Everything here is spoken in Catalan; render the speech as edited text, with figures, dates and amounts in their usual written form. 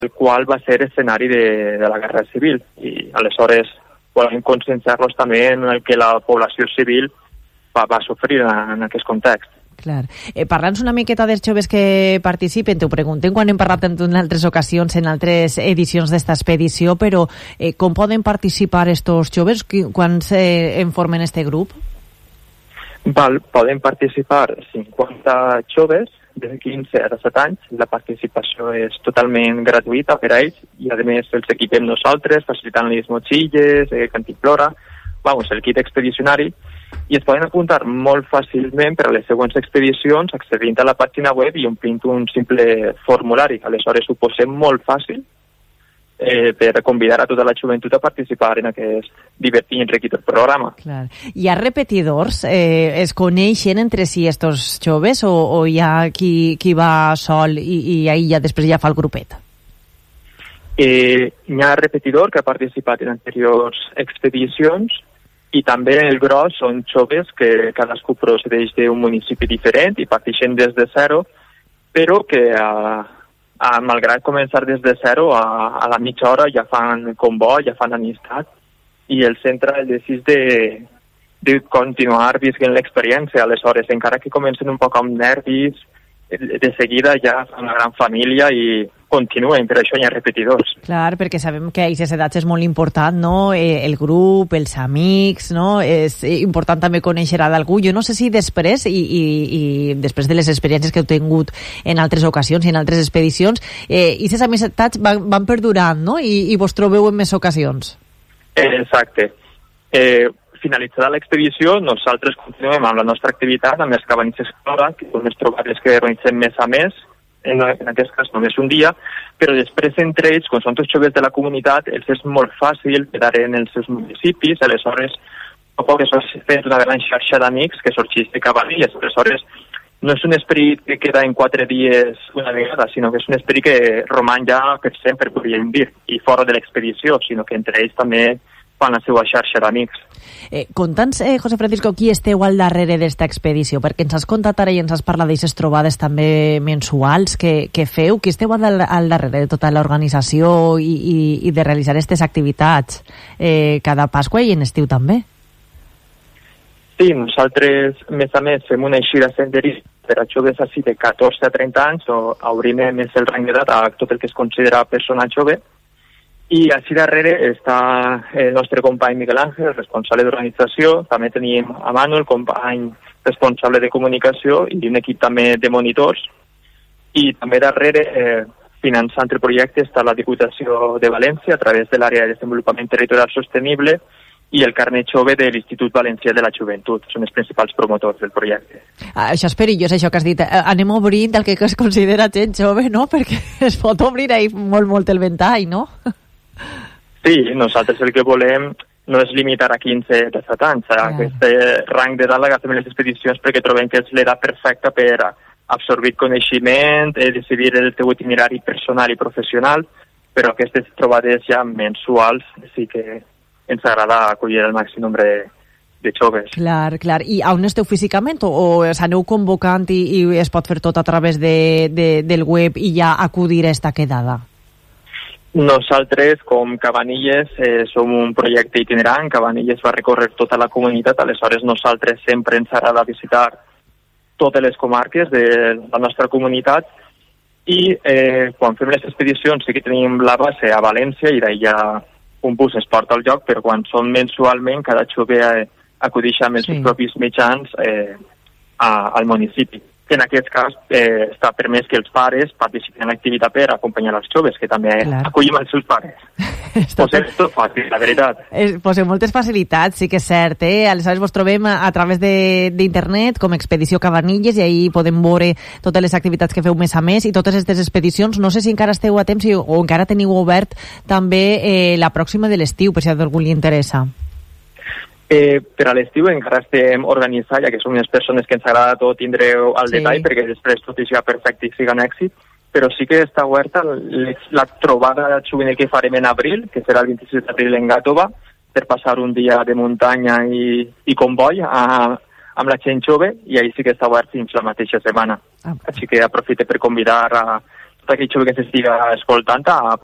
el qual va ser escenari de la Guerra Civil. I aleshores volem conscienciar-los també en el que la població civil va sofrir en aquest context. Clar. Parlant una miqueta dels joves que participen, t'ho preguntem quan hem parlat en altres ocasions, en altres edicions d'esta expedició, però com poden participar estos joves? Quan en formen este grup? Poden participar 50 joves de 15 a 17 anys. La participació és totalment gratuïta per a ells i, a més, els equipem nosaltres, facilitant-los motxilles, cantimplora, el kit expedicionari, i es poden apuntar molt fàcilment per a les següents expedicions accedint a la pàgina web i omplint un simple formulari. Aleshores ho posem molt fàcil per convidar a tota la joventut a participar en aquest divertit i enriquidor programa. Clar. Hi ha repetidors? Es coneixen entre si estos joves o hi ha qui va sol i ahí ja després ja fa el grupet? Hi ha repetidor que ha participat en anteriors expedicions i també el gros són joves que cadascú procedeix d'un municipi diferent i parteixen des de zero, però que malgrat començar des de zero, a la mitja hora ja fan comboi, ja fan amistat, i el centre el decís de continuar visquent l'experiència. Aleshores, encara que comencen un poc amb nervis, de seguida ja fan una gran família i continuen, per això hi ha repetidors. Clar, perquè sabem que a aquestes edats és molt important, no? El grup, els amics, no? És important també conèixer a d'algú. Jo no sé si després, i després de les experiències que heu tingut en altres ocasions i en altres expedicions, aquestes amistats van perdurant, no? I vos trobeu en més ocasions. Exacte. Finalitzada l'expedició, nosaltres continuem amb la nostra activitat, amb les cabanilles Explora, que són les trobades que organitzem mes a mes, en aquest cas només un dia, però després entre ells, quan són tots joves de la comunitat, els és molt fàcil quedar en els seus municipis, aleshores a poc es va fent una gran xarxa d'amics que sorgeix de cabanilles. Aleshores no és un esperit que queda en 4 dies una vegada, sinó que és un esperit que roman ja per sempre, podríem dir, i fora de l'expedició, sinó que entre ells també fan la seva xarxa d'amics. Conta'ns, José Francisco, qui esteu al darrere d'esta expedició? Perquè ens has contat ara i ens has parlat d'aquestes trobades també mensuals que feu. Qui esteu al darrere de tota l'organització i de realitzar aquestes activitats cada Pasqua i en estiu també? Sí, nosaltres, més a més, fem una eixida senderista per a joves així de 14 a 30 anys, o obrim més el rang d'edat a tot el que es considera persona jove. I així darrere està el nostre company Miguel Ángel, responsable d'organització. També tenim a Manu, el company responsable de comunicació, i un equip també de monitors. I també darrere, finançant el projecte, està la Diputació de València a través de l'àrea de desenvolupament territorial sostenible i el carnet jove de l'Institut Valencià de la Joventut. Són els principals promotors del projecte. Això és perillós, això que has dit. Anem obrint el que es considera gent jove, no? Perquè es pot obrir ahí molt el ventall, no? Sí, nosaltres el que volem no és limitar a 15 o 17 anys. Aquest rang d'edat l'agafem en les expedicions perquè trobem que és l'edat perfecta per absorbir coneixement, decidir el teu itinerari personal i professional, però aquestes trobades ja mensuals sí que ens agrada acollir el màxim nombre de joves. Clar. I on esteu físicament? O s'aneu convocant i es pot fer tot a través del web i ja acudir a esta quedada? Nosaltres, com Cabanilles, som un projecte itinerant. Cabanilles va recórrer tota la comunitat, aleshores nosaltres sempre ens agrada visitar totes les comarques de la nostra comunitat i quan fem les expedicions sí que tenim la base a València i d'ahir ja un bus es porta al lloc, però quan són mensualment cada jove acudeix amb els seus propis mitjans al municipi. En aquest cas està permès que els pares participin en l'activitat per acompanyar els joves, que també acollim els seus pares. Posem tot fàcil, la veritat. Posem moltes facilitats, sí que és cert. Aleshores vos trobem a través d'internet com Expedició Cabanilles i ahí podem veure totes les activitats que feu mes a mes i totes aquestes expedicions. No sé si encara esteu a temps o encara teniu obert també la pròxima de l'estiu, per si a algú li interessa. Per a l'estiu encara estem organitzant, ja que som unes persones que ens agrada tot tindreu al detall, perquè després tot sigui perfecte i sigui un èxit, però sí que està oberta la trobada juvenil que farem en abril, que serà el 26 d'abril en Gàtova, per passar un dia de muntanya i comboi amb la gent jove, i ahí sí que està obert fins la mateixa setmana. Així que aprofite per convidar a aquell jove que s'estiga escoltant a